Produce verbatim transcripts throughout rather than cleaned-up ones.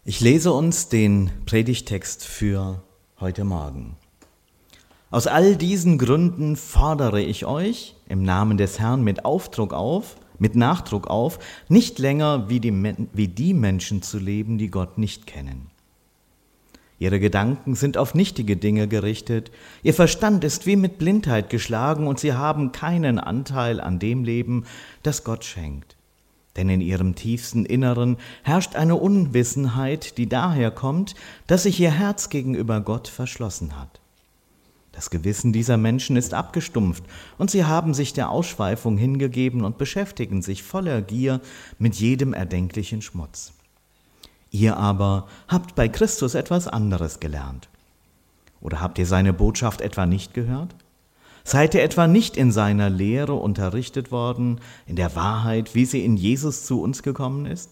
Ich lese uns den Predigttext für heute Morgen. Aus all diesen Gründen fordere ich euch im Namen des Herrn mit Aufdruck auf, mit Nachdruck auf, nicht länger wie die, wie die Menschen zu leben, die Gott nicht kennen. Ihre Gedanken sind auf nichtige Dinge gerichtet, ihr Verstand ist wie mit Blindheit geschlagen und sie haben keinen Anteil an dem Leben, das Gott schenkt. Denn in ihrem tiefsten Inneren herrscht eine Unwissenheit, die daher kommt, dass sich ihr Herz gegenüber Gott verschlossen hat. Das Gewissen dieser Menschen ist abgestumpft und sie haben sich der Ausschweifung hingegeben und beschäftigen sich voller Gier mit jedem erdenklichen Schmutz. Ihr aber habt bei Christus etwas anderes gelernt. Oder habt ihr seine Botschaft etwa nicht gehört? Seid ihr etwa nicht in seiner Lehre unterrichtet worden, in der Wahrheit, wie sie in Jesus zu uns gekommen ist?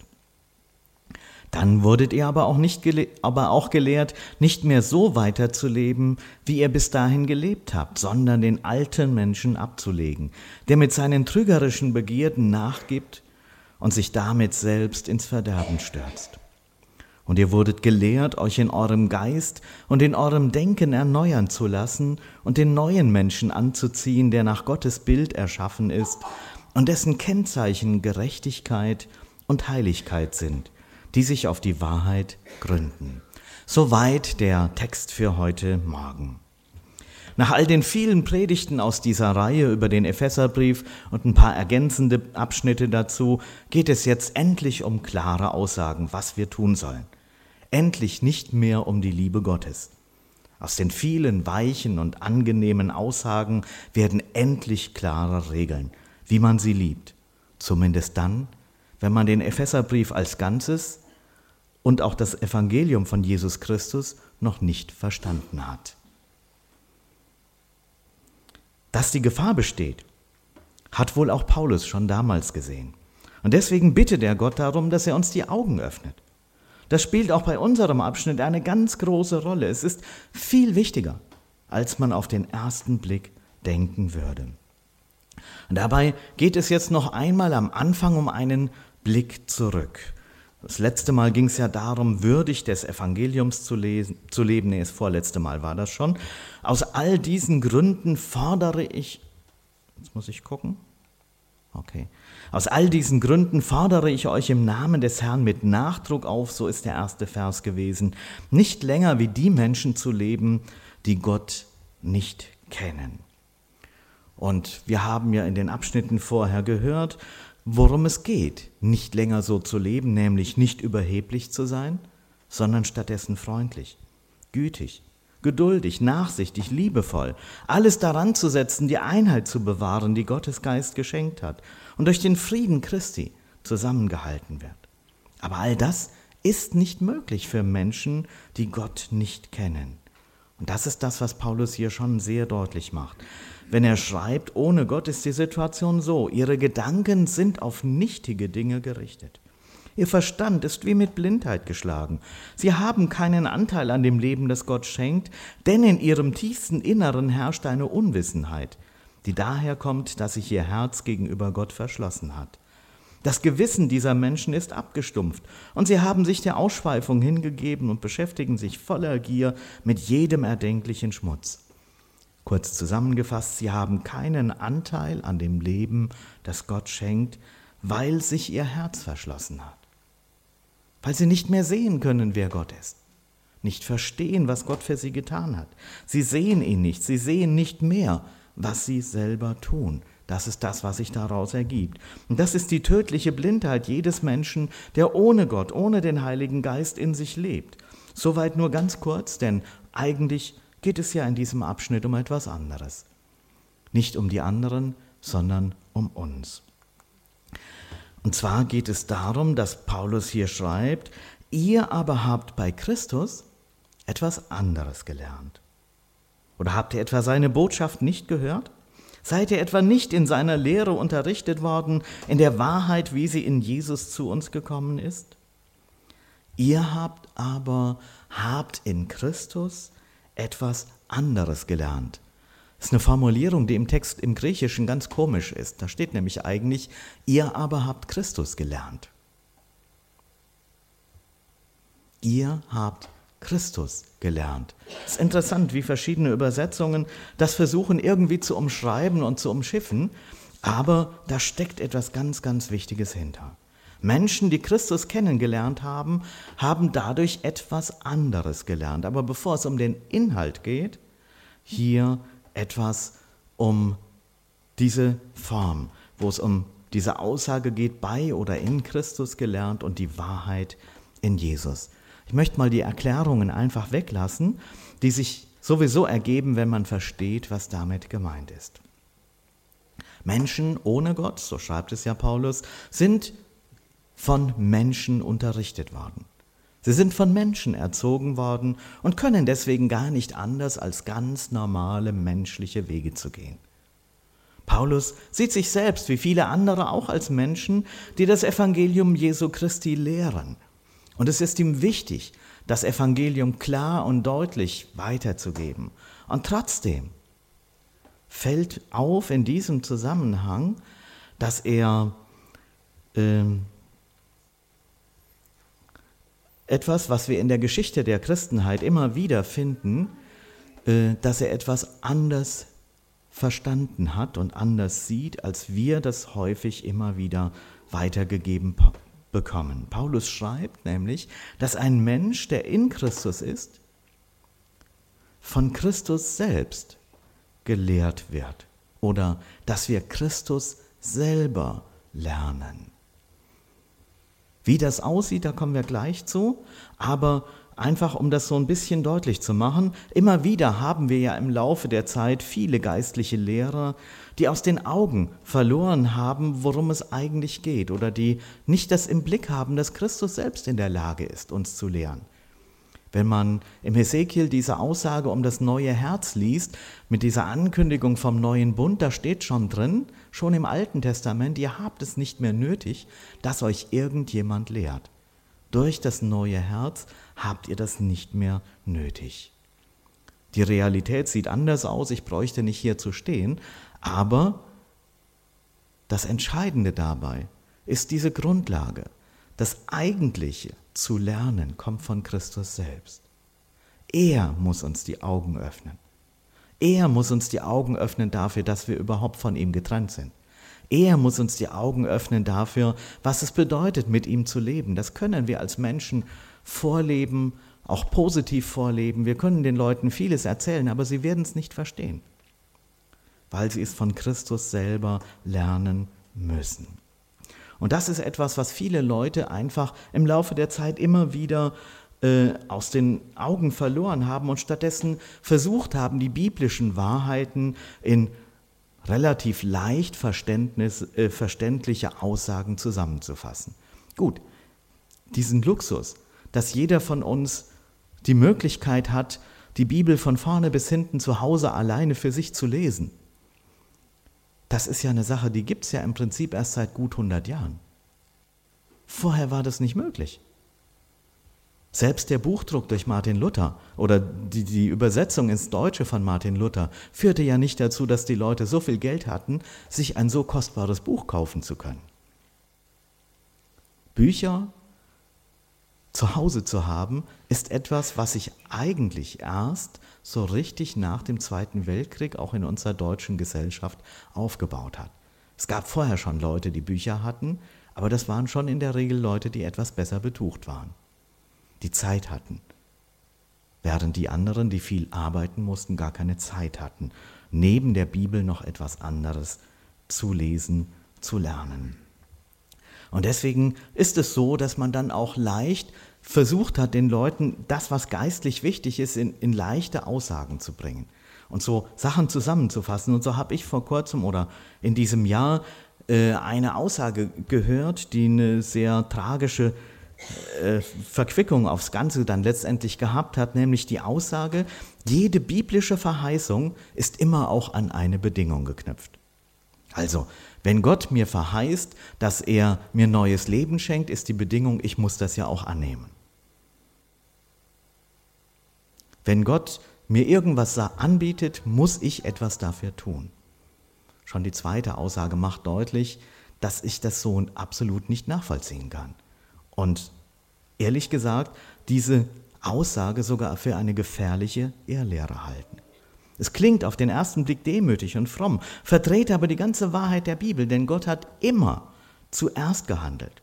Dann wurdet ihr aber auch, nicht gele- aber auch gelehrt, nicht mehr so weiterzuleben, wie ihr bis dahin gelebt habt, sondern den alten Menschen abzulegen, der mit seinen trügerischen Begierden nachgibt und sich damit selbst ins Verderben stürzt. Und ihr wurdet gelehrt, euch in eurem Geist und in eurem Denken erneuern zu lassen und den neuen Menschen anzuziehen, der nach Gottes Bild erschaffen ist und dessen Kennzeichen Gerechtigkeit und Heiligkeit sind, die sich auf die Wahrheit gründen. Soweit der Text für heute Morgen. Nach all den vielen Predigten aus dieser Reihe über den Epheserbrief und ein paar ergänzende Abschnitte dazu geht es jetzt endlich um klare Aussagen, was wir tun sollen. Endlich nicht mehr um die Liebe Gottes. Aus den vielen weichen und angenehmen Aussagen werden endlich klare Regeln, wie man sie liebt. Zumindest dann, wenn man den Epheserbrief als Ganzes und auch das Evangelium von Jesus Christus noch nicht verstanden hat. Dass die Gefahr besteht, hat wohl auch Paulus schon damals gesehen. Und deswegen bittet er Gott darum, dass er uns die Augen öffnet. Das spielt auch bei unserem Abschnitt eine ganz große Rolle. Es ist viel wichtiger, als man auf den ersten Blick denken würde. Und dabei geht es jetzt noch einmal am Anfang um einen Blick zurück. Das letzte Mal ging es ja darum, würdig des Evangeliums zu, lesen, zu leben. Nee, das vorletzte Mal war das schon. Aus all diesen Gründen fordere ich, jetzt muss ich gucken, okay. Aus all diesen Gründen fordere ich euch im Namen des Herrn mit Nachdruck auf, so ist der erste Vers gewesen, nicht länger wie die Menschen zu leben, die Gott nicht kennen. Und wir haben ja in den Abschnitten vorher gehört, worum es geht, nicht länger so zu leben, nämlich nicht überheblich zu sein, sondern stattdessen freundlich, gütig, geduldig, nachsichtig, liebevoll, alles daran zu setzen, die Einheit zu bewahren, die Gottes Geist geschenkt hat und durch den Frieden Christi zusammengehalten wird. Aber all das ist nicht möglich für Menschen, die Gott nicht kennen. Und das ist das, was Paulus hier schon sehr deutlich macht. Wenn er schreibt, ohne Gott ist die Situation so, ihre Gedanken sind auf nichtige Dinge gerichtet. Ihr Verstand ist wie mit Blindheit geschlagen. Sie haben keinen Anteil an dem Leben, das Gott schenkt, denn in ihrem tiefsten Inneren herrscht eine Unwissenheit, die daher kommt, dass sich ihr Herz gegenüber Gott verschlossen hat. Das Gewissen dieser Menschen ist abgestumpft und sie haben sich der Ausschweifung hingegeben und beschäftigen sich voller Gier mit jedem erdenklichen Schmutz. Kurz zusammengefasst, sie haben keinen Anteil an dem Leben, das Gott schenkt, weil sich ihr Herz verschlossen hat. Weil sie nicht mehr sehen können, wer Gott ist. Nicht verstehen, was Gott für sie getan hat. Sie sehen ihn nicht, sie sehen nicht mehr, was sie selber tun. Das ist das, was sich daraus ergibt. Und das ist die tödliche Blindheit jedes Menschen, der ohne Gott, ohne den Heiligen Geist in sich lebt. Soweit nur ganz kurz, denn eigentlich geht es ja in diesem Abschnitt um etwas anderes. Nicht um die anderen, sondern um uns. Und zwar geht es darum, dass Paulus hier schreibt, ihr aber habt bei Christus etwas anderes gelernt. Oder habt ihr etwa seine Botschaft nicht gehört? Seid ihr etwa nicht in seiner Lehre unterrichtet worden, in der Wahrheit, wie sie in Jesus zu uns gekommen ist? Ihr habt aber, habt in Christus etwas anderes gelernt. Das ist eine Formulierung, die im Text im Griechischen ganz komisch ist. Da steht nämlich eigentlich, ihr aber habt Christus gelernt. Ihr habt Christus gelernt. Es ist interessant, wie verschiedene Übersetzungen das versuchen irgendwie zu umschreiben und zu umschiffen, aber da steckt etwas ganz, ganz Wichtiges hinter. Menschen, die Christus kennengelernt haben, haben dadurch etwas anderes gelernt. Aber bevor es um den Inhalt geht, hier etwas um diese Form, wo es um diese Aussage geht, bei oder in Christus gelernt und die Wahrheit in Jesus. Ich möchte mal die Erklärungen einfach weglassen, die sich sowieso ergeben, wenn man versteht, was damit gemeint ist. Menschen ohne Gott, so schreibt es ja Paulus, sind von Menschen unterrichtet worden. Sie sind von Menschen erzogen worden und können deswegen gar nicht anders, als ganz normale menschliche Wege zu gehen. Paulus sieht sich selbst, wie viele andere, auch als Menschen, die das Evangelium Jesu Christi lehren. Und es ist ihm wichtig, das Evangelium klar und deutlich weiterzugeben. Und trotzdem fällt auf in diesem Zusammenhang, dass er äh, etwas, was wir in der Geschichte der Christenheit immer wieder finden, äh, dass er etwas anders verstanden hat und anders sieht, als wir das häufig immer wieder weitergegeben bekommen. Paulus schreibt nämlich, dass ein Mensch, der in Christus ist, von Christus selbst gelehrt wird oder dass wir Christus selber lernen. Wie das aussieht, da kommen wir gleich zu, aber einfach um das so ein bisschen deutlich zu machen, immer wieder haben wir ja im Laufe der Zeit viele geistliche Lehrer, die aus den Augen verloren haben, worum es eigentlich geht, oder die nicht das im Blick haben, dass Christus selbst in der Lage ist, uns zu lehren. Wenn man im Hesekiel diese Aussage um das neue Herz liest, mit dieser Ankündigung vom neuen Bund, da steht schon drin, schon im Alten Testament, ihr habt es nicht mehr nötig, dass euch irgendjemand lehrt. Durch das neue Herz habt ihr das nicht mehr nötig. Die Realität sieht anders aus, ich bräuchte nicht hier zu stehen, aber das Entscheidende dabei ist diese Grundlage. Das Eigentliche zu lernen kommt von Christus selbst. Er muss uns die Augen öffnen. Er muss uns die Augen öffnen dafür, dass wir überhaupt von ihm getrennt sind. Er muss uns die Augen öffnen dafür, was es bedeutet, mit ihm zu leben. Das können wir als Menschen vorleben, auch positiv vorleben. Wir können den Leuten vieles erzählen, aber sie werden es nicht verstehen, weil sie es von Christus selber lernen müssen. Und das ist etwas, was viele Leute einfach im Laufe der Zeit immer wieder äh, aus den Augen verloren haben und stattdessen versucht haben, die biblischen Wahrheiten in relativ leicht verständnis, äh, verständliche Aussagen zusammenzufassen. Gut, diesen Luxus, dass jeder von uns die Möglichkeit hat, die Bibel von vorne bis hinten zu Hause alleine für sich zu lesen, das ist ja eine Sache, die gibt es ja im Prinzip erst seit gut hundert Jahren. Vorher war das nicht möglich. Selbst der Buchdruck durch Martin Luther oder die, die Übersetzung ins Deutsche von Martin Luther führte ja nicht dazu, dass die Leute so viel Geld hatten, sich ein so kostbares Buch kaufen zu können. Bücher zu Hause zu haben, ist etwas, was sich eigentlich erst so richtig nach dem Zweiten Weltkrieg auch in unserer deutschen Gesellschaft aufgebaut hat. Es gab vorher schon Leute, die Bücher hatten, aber das waren schon in der Regel Leute, die etwas besser betucht waren, die Zeit hatten, während die anderen, die viel arbeiten mussten, gar keine Zeit hatten, neben der Bibel noch etwas anderes zu lesen, zu lernen. Und deswegen ist es so, dass man dann auch leicht versucht hat, den Leuten das, was geistlich wichtig ist, in, in leichte Aussagen zu bringen und so Sachen zusammenzufassen. Und so habe ich vor kurzem oder in diesem Jahr äh, eine Aussage gehört, die eine sehr tragische äh, Verquickung aufs Ganze dann letztendlich gehabt hat, nämlich die Aussage, jede biblische Verheißung ist immer auch an eine Bedingung geknüpft. Also, wenn Gott mir verheißt, dass er mir neues Leben schenkt, ist die Bedingung, ich muss das ja auch annehmen. Wenn Gott mir irgendwas anbietet, muss ich etwas dafür tun. Schon die zweite Aussage macht deutlich, dass ich das so absolut nicht nachvollziehen kann. Und ehrlich gesagt, diese Aussage sogar für eine gefährliche Irrlehre halten. Es klingt auf den ersten Blick demütig und fromm, verdreht aber die ganze Wahrheit der Bibel, denn Gott hat immer zuerst gehandelt.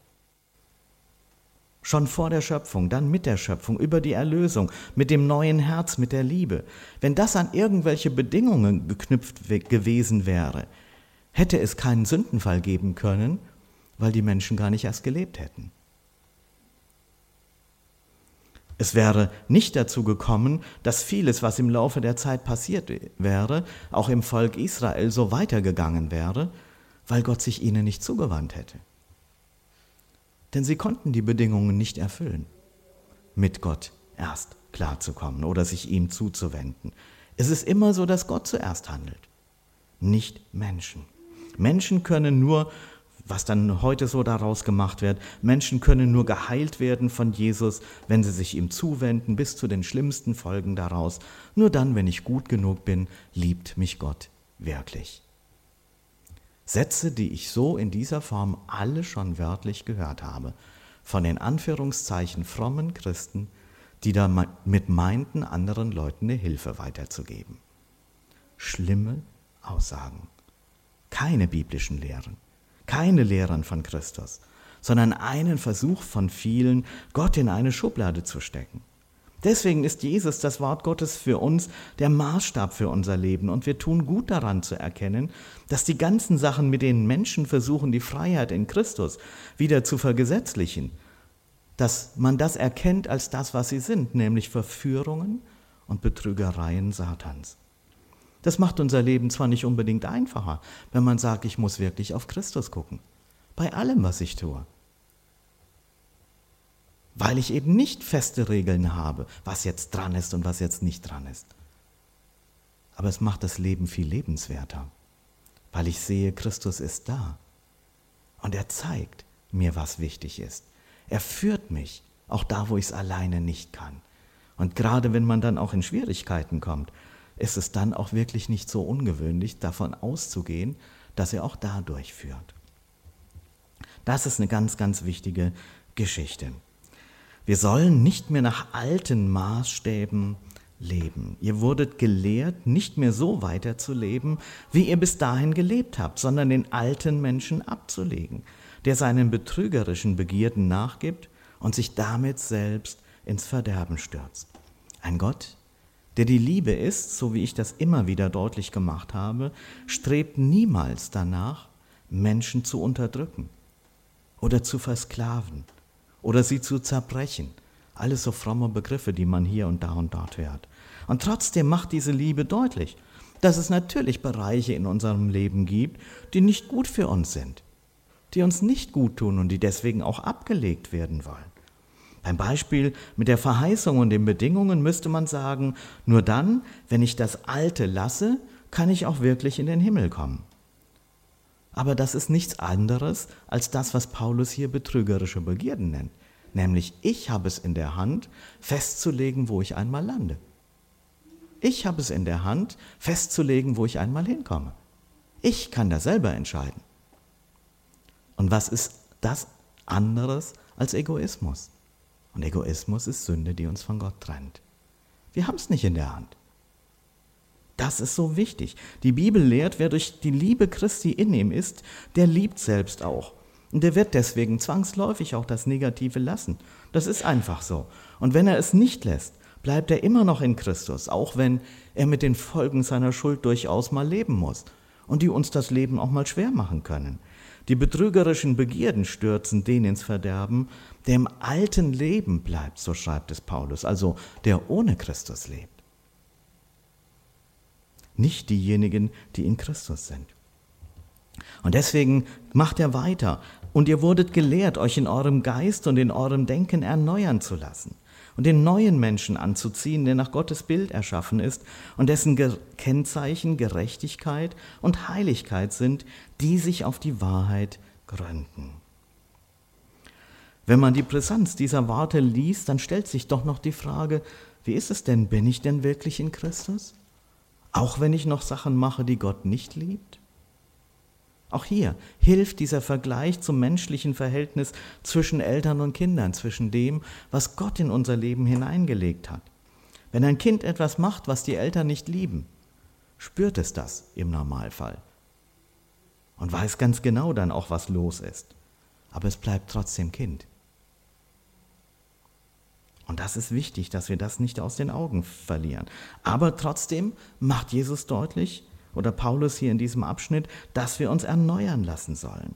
Schon vor der Schöpfung, dann mit der Schöpfung, über die Erlösung, mit dem neuen Herz, mit der Liebe. Wenn das an irgendwelche Bedingungen geknüpft gewesen wäre, hätte es keinen Sündenfall geben können, weil die Menschen gar nicht erst gelebt hätten. Es wäre nicht dazu gekommen, dass vieles, was im Laufe der Zeit passiert wäre, auch im Volk Israel so weitergegangen wäre, weil Gott sich ihnen nicht zugewandt hätte. Denn sie konnten die Bedingungen nicht erfüllen, mit Gott erst klarzukommen oder sich ihm zuzuwenden. Es ist immer so, dass Gott zuerst handelt, nicht Menschen. Menschen können nur, was dann heute so daraus gemacht wird, Menschen können nur geheilt werden von Jesus, wenn sie sich ihm zuwenden, bis zu den schlimmsten Folgen daraus. Nur dann, wenn ich gut genug bin, liebt mich Gott wirklich. Sätze, die ich so in dieser Form alle schon wörtlich gehört habe, von den Anführungszeichen frommen Christen, die damit meinten, anderen Leuten eine Hilfe weiterzugeben. Schlimme Aussagen. Keine biblischen Lehren, keine Lehren von Christus, sondern einen Versuch von vielen, Gott in eine Schublade zu stecken. Deswegen ist Jesus, das Wort Gottes, für uns der Maßstab für unser Leben. Und wir tun gut daran zu erkennen, dass die ganzen Sachen, mit denen Menschen versuchen, die Freiheit in Christus wieder zu vergesetzlichen, dass man das erkennt als das, was sie sind, nämlich Verführungen und Betrügereien Satans. Das macht unser Leben zwar nicht unbedingt einfacher, wenn man sagt, ich muss wirklich auf Christus gucken, bei allem, was ich tue. Weil ich eben nicht feste Regeln habe, was jetzt dran ist und was jetzt nicht dran ist. Aber es macht das Leben viel lebenswerter, weil ich sehe, Christus ist da und er zeigt mir, was wichtig ist. Er führt mich, auch da, wo ich es alleine nicht kann. Und gerade wenn man dann auch in Schwierigkeiten kommt, ist es dann auch wirklich nicht so ungewöhnlich, davon auszugehen, dass er auch da durchführt. Das ist eine ganz, ganz wichtige Geschichte. Wir sollen nicht mehr nach alten Maßstäben leben. Ihr wurdet gelehrt, nicht mehr so weiterzuleben, wie ihr bis dahin gelebt habt, sondern den alten Menschen abzulegen, der seinen betrügerischen Begierden nachgibt und sich damit selbst ins Verderben stürzt. Ein Gott, der die Liebe ist, so wie ich das immer wieder deutlich gemacht habe, strebt niemals danach, Menschen zu unterdrücken oder zu versklaven oder sie zu zerbrechen. Alles so fromme Begriffe, die man hier und da und dort hört. Und trotzdem macht diese Liebe deutlich, dass es natürlich Bereiche in unserem Leben gibt, die nicht gut für uns sind, die uns nicht gut tun und die deswegen auch abgelegt werden wollen. Beim Beispiel mit der Verheißung und den Bedingungen müsste man sagen, nur dann, wenn ich das Alte lasse, kann ich auch wirklich in den Himmel kommen. Aber das ist nichts anderes als das, was Paulus hier betrügerische Begierden nennt. Nämlich, ich habe es in der Hand, festzulegen, wo ich einmal lande. Ich habe es in der Hand, festzulegen, wo ich einmal hinkomme. Ich kann das selber entscheiden. Und was ist das anderes als Egoismus? Und Egoismus ist Sünde, die uns von Gott trennt. Wir haben es nicht in der Hand. Das ist so wichtig. Die Bibel lehrt, wer durch die Liebe Christi in ihm ist, der liebt selbst auch. Und der wird deswegen zwangsläufig auch das Negative lassen. Das ist einfach so. Und wenn er es nicht lässt, bleibt er immer noch in Christus, auch wenn er mit den Folgen seiner Schuld durchaus mal leben muss und die uns das Leben auch mal schwer machen können. Die betrügerischen Begierden stürzen den ins Verderben, der im alten Leben bleibt, so schreibt es Paulus, also der ohne Christus lebt. Nicht diejenigen, die in Christus sind. Und deswegen macht er weiter. Und ihr wurdet gelehrt, euch in eurem Geist und in eurem Denken erneuern zu lassen und den neuen Menschen anzuziehen, der nach Gottes Bild erschaffen ist und dessen Ge- Kennzeichen Gerechtigkeit und Heiligkeit sind, die sich auf die Wahrheit gründen. Wenn man die Brisanz dieser Worte liest, dann stellt sich doch noch die Frage, wie ist es denn, bin ich denn wirklich in Christus? Auch wenn ich noch Sachen mache, die Gott nicht liebt? Auch hier hilft dieser Vergleich zum menschlichen Verhältnis zwischen Eltern und Kindern, zwischen dem, was Gott in unser Leben hineingelegt hat. Wenn ein Kind etwas macht, was die Eltern nicht lieben, spürt es das im Normalfall und weiß ganz genau dann auch, was los ist. Aber es bleibt trotzdem Kind. Und das ist wichtig, dass wir das nicht aus den Augen verlieren. Aber trotzdem macht Jesus deutlich, oder Paulus hier in diesem Abschnitt, dass wir uns erneuern lassen sollen.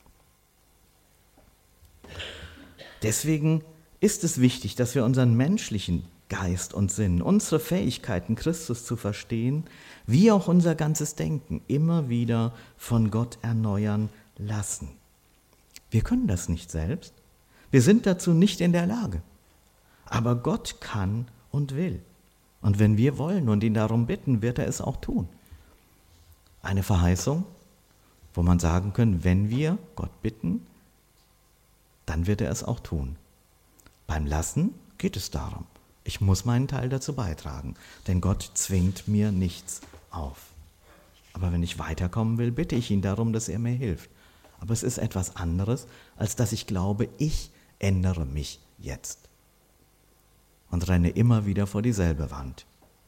Deswegen ist es wichtig, dass wir unseren menschlichen Geist und Sinn, unsere Fähigkeiten, Christus zu verstehen, wie auch unser ganzes Denken immer wieder von Gott erneuern lassen. Wir können das nicht selbst. Wir sind dazu nicht in der Lage. Aber Gott kann und will. Und wenn wir wollen und ihn darum bitten, wird er es auch tun. Eine Verheißung, wo man sagen kann, wenn wir Gott bitten, dann wird er es auch tun. Beim Lassen geht es darum, ich muss meinen Teil dazu beitragen, denn Gott zwingt mir nichts auf. Aber wenn ich weiterkommen will, bitte ich ihn darum, dass er mir hilft. Aber es ist etwas anderes, als dass ich glaube, ich ändere mich jetzt und renne immer wieder vor dieselbe Wand.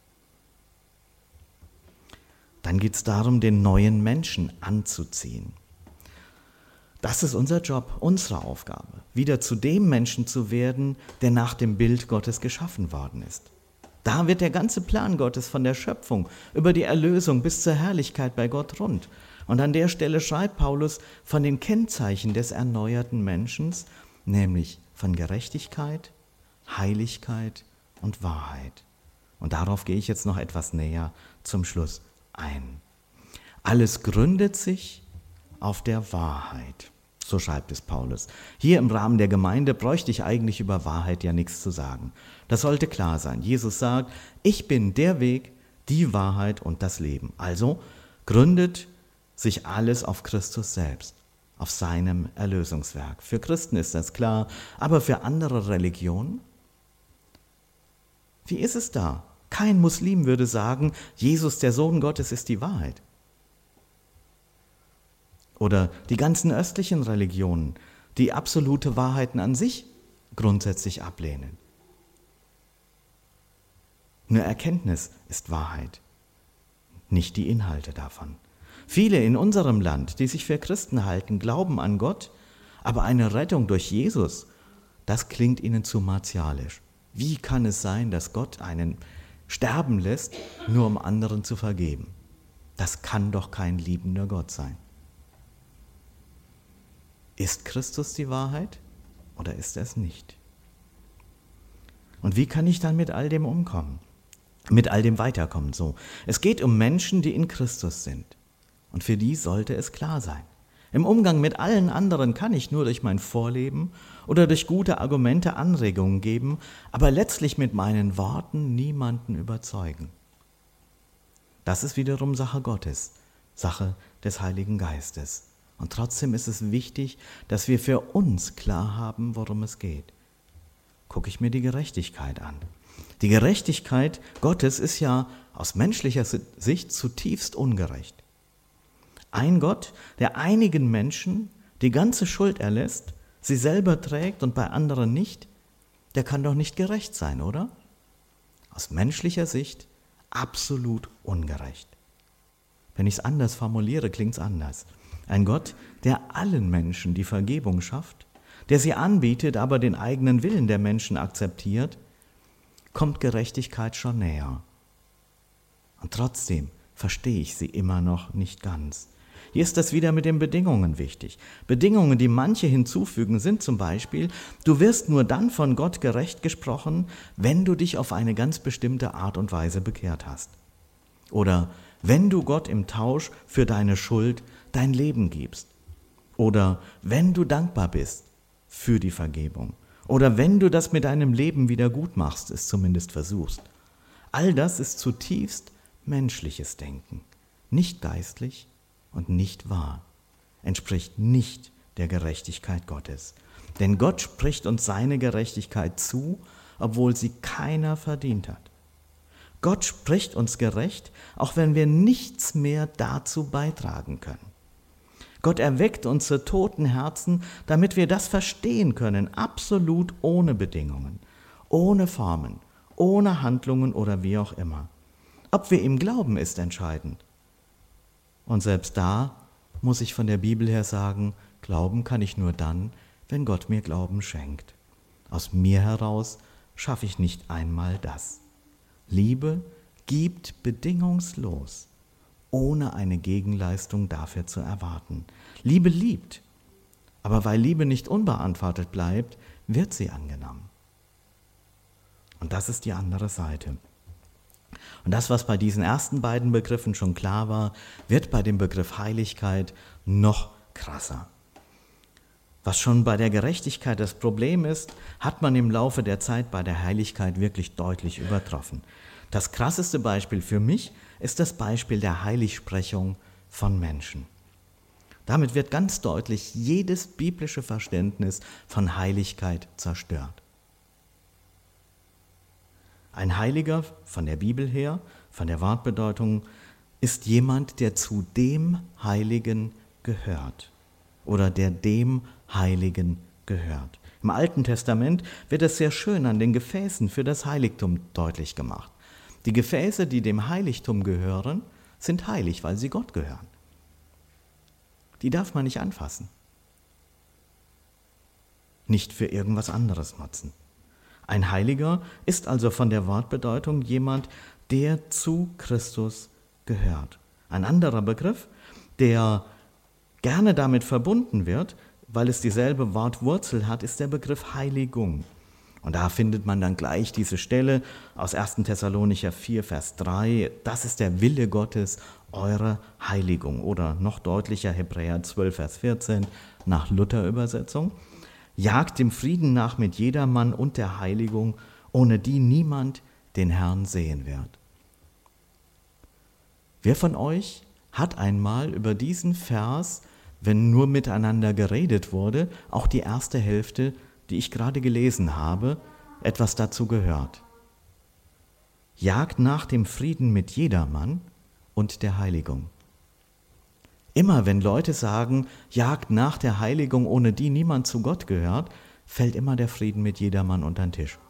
Dann geht es darum, den neuen Menschen anzuziehen. Das ist unser Job, unsere Aufgabe, wieder zu dem Menschen zu werden, der nach dem Bild Gottes geschaffen worden ist. Da wird der ganze Plan Gottes von der Schöpfung über die Erlösung bis zur Herrlichkeit bei Gott rund. Und an der Stelle schreibt Paulus von den Kennzeichen des erneuerten Menschen, nämlich von Gerechtigkeit, Heiligkeit und Wahrheit. Und darauf gehe ich jetzt noch etwas näher zum Schluss ein. Alles gründet sich auf der Wahrheit. So schreibt es Paulus. Hier im Rahmen der Gemeinde bräuchte ich eigentlich über Wahrheit ja nichts zu sagen. Das sollte klar sein. Jesus sagt, ich bin der Weg, die Wahrheit und das Leben. Also gründet sich alles auf Christus selbst, auf seinem Erlösungswerk. Für Christen ist das klar, aber für andere Religionen? Wie ist es da? Kein Muslim würde sagen, Jesus, der Sohn Gottes, ist die Wahrheit. Oder die ganzen östlichen Religionen, die absolute Wahrheiten an sich grundsätzlich ablehnen. Nur Erkenntnis ist Wahrheit, nicht die Inhalte davon. Viele in unserem Land, die sich für Christen halten, glauben an Gott, aber eine Rettung durch Jesus, das klingt ihnen zu martialisch. Wie kann es sein, dass Gott einen sterben lässt, nur um anderen zu vergeben? Das kann doch kein liebender Gott sein. Ist Christus die Wahrheit oder ist er es nicht? Und wie kann ich dann mit all dem umkommen? Mit all dem weiterkommen? So. Es geht um Menschen, die in Christus sind. Und für die sollte es klar sein. Im Umgang mit allen anderen kann ich nur durch mein Vorleben oder durch gute Argumente Anregungen geben, aber letztlich mit meinen Worten niemanden überzeugen. Das ist wiederum Sache Gottes, Sache des Heiligen Geistes. Und trotzdem ist es wichtig, dass wir für uns klar haben, worum es geht. Gucke ich mir die Gerechtigkeit an. Die Gerechtigkeit Gottes ist ja aus menschlicher Sicht zutiefst ungerecht. Ein Gott, der einigen Menschen die ganze Schuld erlässt, sie selber trägt und bei anderen nicht, der kann doch nicht gerecht sein, oder? Aus menschlicher Sicht absolut ungerecht. Wenn ich es anders formuliere, klingt es anders. Ein Gott, der allen Menschen die Vergebung schafft, der sie anbietet, aber den eigenen Willen der Menschen akzeptiert, kommt Gerechtigkeit schon näher. Und trotzdem verstehe ich sie immer noch nicht ganz. Hier ist das wieder mit den Bedingungen wichtig. Bedingungen, die manche hinzufügen, sind zum Beispiel, du wirst nur dann von Gott gerecht gesprochen, wenn du dich auf eine ganz bestimmte Art und Weise bekehrt hast. Oder wenn du Gott im Tausch für deine Schuld dein Leben gibst. Oder wenn du dankbar bist für die Vergebung. Oder wenn du das mit deinem Leben wieder gut machst, es zumindest versuchst. All das ist zutiefst menschliches Denken, nicht geistlich und nicht wahr, entspricht nicht der Gerechtigkeit Gottes. Denn Gott spricht uns seine Gerechtigkeit zu, obwohl sie keiner verdient hat. Gott spricht uns gerecht, auch wenn wir nichts mehr dazu beitragen können. Gott erweckt unsere toten Herzen, damit wir das verstehen können, absolut ohne Bedingungen, ohne Formen, ohne Handlungen oder wie auch immer. Ob wir ihm glauben, ist entscheidend. Und selbst da muss ich von der Bibel her sagen, glauben kann ich nur dann, wenn Gott mir Glauben schenkt. Aus mir heraus schaffe ich nicht einmal das. Liebe gibt bedingungslos, ohne eine Gegenleistung dafür zu erwarten. Liebe liebt, aber weil Liebe nicht unbeantwortet bleibt, wird sie angenommen. Und das ist die andere Seite. Und das, was bei diesen ersten beiden Begriffen schon klar war, wird bei dem Begriff Heiligkeit noch krasser. Was schon bei der Gerechtigkeit das Problem ist, hat man im Laufe der Zeit bei der Heiligkeit wirklich deutlich übertroffen. Das krasseste Beispiel für mich ist das Beispiel der Heiligsprechung von Menschen. Damit wird ganz deutlich jedes biblische Verständnis von Heiligkeit zerstört. Ein Heiliger von der Bibel her, von der Wortbedeutung, ist jemand, der zu dem Heiligen gehört oder der dem Heiligen gehört. Im Alten Testament wird es sehr schön an den Gefäßen für das Heiligtum deutlich gemacht. Die Gefäße, die dem Heiligtum gehören, sind heilig, weil sie Gott gehören. Die darf man nicht anfassen. Nicht für irgendwas anderes nutzen. Ein Heiliger ist also von der Wortbedeutung jemand, der zu Christus gehört. Ein anderer Begriff, der gerne damit verbunden wird, weil es dieselbe Wortwurzel hat, ist der Begriff Heiligung. Und da findet man dann gleich diese Stelle aus erster Thessalonicher vier, Vers drei. Das ist der Wille Gottes, eure Heiligung. Oder noch deutlicher Hebräer zwölf, Vers vierzehn nach Luther-Übersetzung. Jagt dem Frieden nach mit jedermann und der Heiligung, ohne die niemand den Herrn sehen wird. Wer von euch hat einmal über diesen Vers, wenn nur miteinander geredet wurde, auch die erste Hälfte, die ich gerade gelesen habe, etwas dazu gehört? Jagt nach dem Frieden mit jedermann und der Heiligung. Immer wenn Leute sagen, jagt nach der Heiligung, ohne die niemand zu Gott gehört, fällt immer der Frieden mit jedermann unter den Tisch.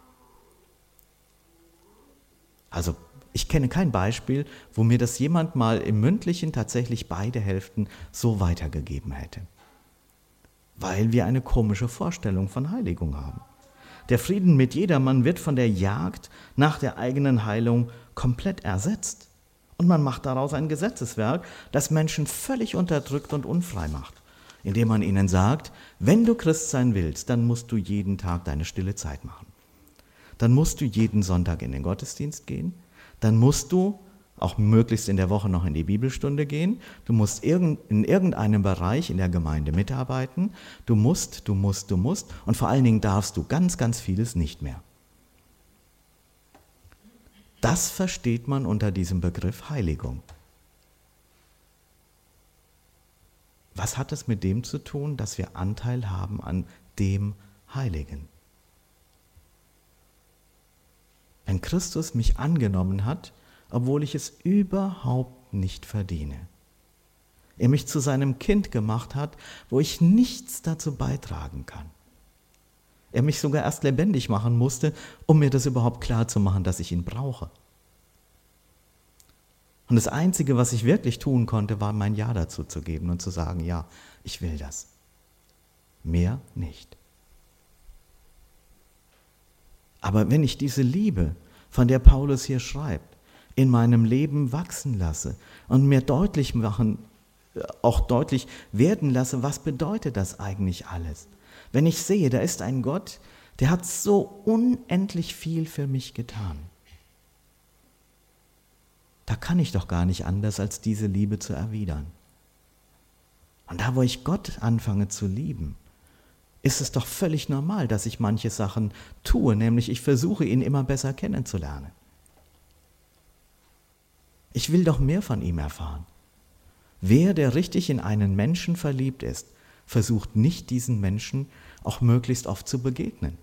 Also ich kenne kein Beispiel, wo mir das jemand mal im Mündlichen tatsächlich beide Hälften so weitergegeben hätte. Weil wir eine komische Vorstellung von Heiligung haben. Der Frieden mit jedermann wird von der Jagd nach der eigenen Heilung komplett ersetzt. Und man macht daraus ein Gesetzeswerk, das Menschen völlig unterdrückt und unfrei macht, indem man ihnen sagt, wenn du Christ sein willst, dann musst du jeden Tag deine stille Zeit machen. Dann musst du jeden Sonntag in den Gottesdienst gehen. Dann musst du auch möglichst in der Woche noch in die Bibelstunde gehen. Du musst in irgendeinem Bereich in der Gemeinde mitarbeiten. Du musst, du musst, du musst. Und vor allen Dingen darfst du ganz, ganz vieles nicht mehr. Das versteht man unter diesem Begriff Heiligung. Was hat es mit dem zu tun, dass wir Anteil haben an dem Heiligen? Wenn Christus mich angenommen hat, obwohl ich es überhaupt nicht verdiene. Er mich zu seinem Kind gemacht hat, wo ich nichts dazu beitragen kann. Er mich sogar erst lebendig machen musste, um mir das überhaupt klar zu machen, dass ich ihn brauche. Und das Einzige, was ich wirklich tun konnte, war mein Ja dazu zu geben und zu sagen, ja, ich will das. Mehr nicht. Aber wenn ich diese Liebe, von der Paulus hier schreibt, in meinem Leben wachsen lasse und mir deutlich machen, auch deutlich werden lasse, was bedeutet das eigentlich alles? Wenn ich sehe, da ist ein Gott, der hat so unendlich viel für mich getan. Da kann ich doch gar nicht anders, als diese Liebe zu erwidern. Und da, wo ich Gott anfange zu lieben, ist es doch völlig normal, dass ich manche Sachen tue, nämlich ich versuche, ihn immer besser kennenzulernen. Ich will doch mehr von ihm erfahren. Wer, der richtig in einen Menschen verliebt ist, versucht nicht, diesen Menschen auch möglichst oft zu begegnen.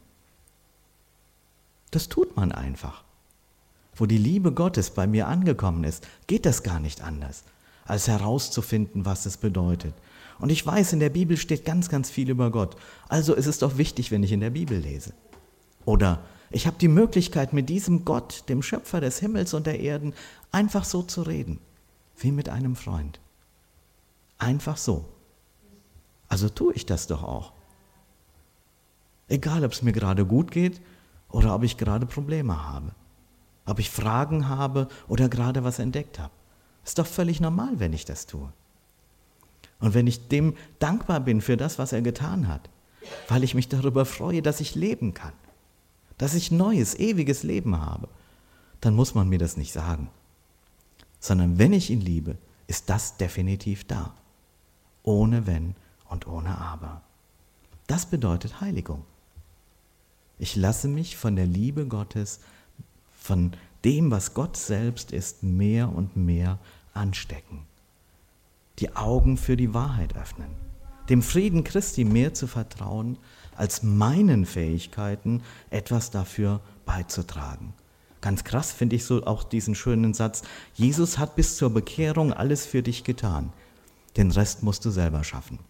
Das tut man einfach. Wo die Liebe Gottes bei mir angekommen ist, geht das gar nicht anders, als herauszufinden, was es bedeutet. Und ich weiß, in der Bibel steht ganz, ganz viel über Gott. Also ist es doch wichtig, wenn ich in der Bibel lese. Oder ich habe die Möglichkeit, mit diesem Gott, dem Schöpfer des Himmels und der Erden, einfach so zu reden, wie mit einem Freund. Einfach so. Also tue ich das doch auch. Egal, ob es mir gerade gut geht oder ob ich gerade Probleme habe. Ob ich Fragen habe oder gerade was entdeckt habe. Ist doch völlig normal, wenn ich das tue. Und wenn ich dem dankbar bin für das, was er getan hat, weil ich mich darüber freue, dass ich leben kann, dass ich neues, ewiges Leben habe, dann muss man mir das nicht sagen. Sondern wenn ich ihn liebe, ist das definitiv da. Ohne Wenn und ohne Aber. Das bedeutet Heiligung. Ich lasse mich von der Liebe Gottes, von dem, was Gott selbst ist, mehr und mehr anstecken. Die Augen für die Wahrheit öffnen. Dem Frieden Christi mehr zu vertrauen, als meinen Fähigkeiten etwas dafür beizutragen. Ganz krass finde ich so auch diesen schönen Satz, Jesus hat bis zur Bekehrung alles für dich getan. Den Rest musst du selber schaffen.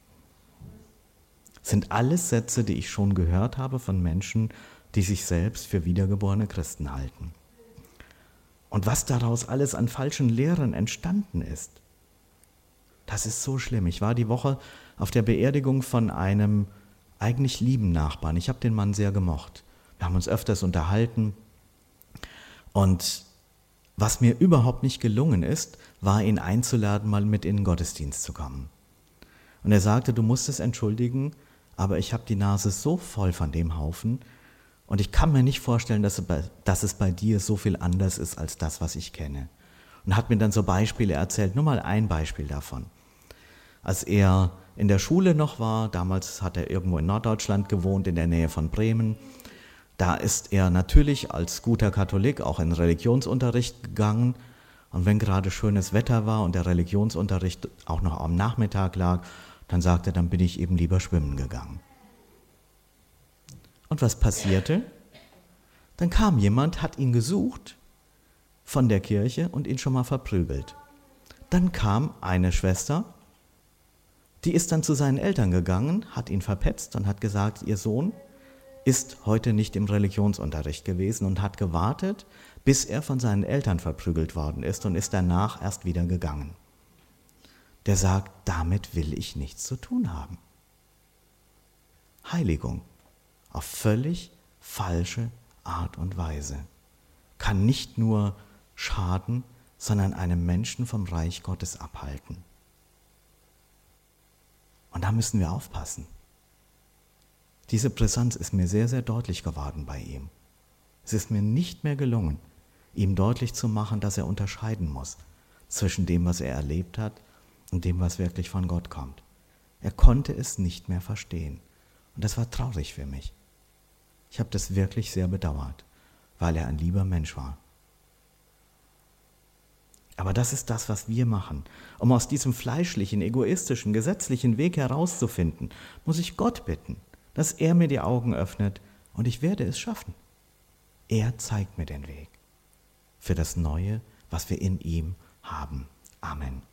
Das sind alles Sätze, die ich schon gehört habe von Menschen, die sich selbst für wiedergeborene Christen halten. Und was daraus alles an falschen Lehren entstanden ist, das ist so schlimm. Ich war die Woche auf der Beerdigung von einem eigentlich lieben Nachbarn. Ich habe den Mann sehr gemocht. Wir haben uns öfters unterhalten. Und was mir überhaupt nicht gelungen ist, war ihn einzuladen, mal mit in den Gottesdienst zu kommen. Und er sagte, du musst es entschuldigen, aber ich habe die Nase so voll von dem Haufen und ich kann mir nicht vorstellen, dass es, bei, dass es bei dir so viel anders ist als das, was ich kenne. Und hat mir dann so Beispiele erzählt, nur mal ein Beispiel davon. Als er in der Schule noch war, damals hat er irgendwo in Norddeutschland gewohnt, in der Nähe von Bremen, da ist er natürlich als guter Katholik auch in Religionsunterricht gegangen. Und wenn gerade schönes Wetter war und der Religionsunterricht auch noch am Nachmittag lag, dann sagte er, dann bin ich eben lieber schwimmen gegangen. Und was passierte? Dann kam jemand, hat ihn gesucht von der Kirche und ihn schon mal verprügelt. Dann kam eine Schwester, die ist dann zu seinen Eltern gegangen, hat ihn verpetzt und hat gesagt, ihr Sohn ist heute nicht im Religionsunterricht gewesen und hat gewartet, bis er von seinen Eltern verprügelt worden ist und ist danach erst wieder gegangen. Der sagt, damit will ich nichts zu tun haben. Heiligung auf völlig falsche Art und Weise kann nicht nur schaden, sondern einem Menschen vom Reich Gottes abhalten. Und da müssen wir aufpassen. Diese Brisanz ist mir sehr, sehr deutlich geworden bei ihm. Es ist mir nicht mehr gelungen, ihm deutlich zu machen, dass er unterscheiden muss zwischen dem, was er erlebt hat und dem, was wirklich von Gott kommt. Er konnte es nicht mehr verstehen. Und das war traurig für mich. Ich habe das wirklich sehr bedauert, weil er ein lieber Mensch war. Aber das ist das, was wir machen. Um aus diesem fleischlichen, egoistischen, gesetzlichen Weg herauszufinden, muss ich Gott bitten, dass er mir die Augen öffnet und ich werde es schaffen. Er zeigt mir den Weg für das Neue, was wir in ihm haben. Amen.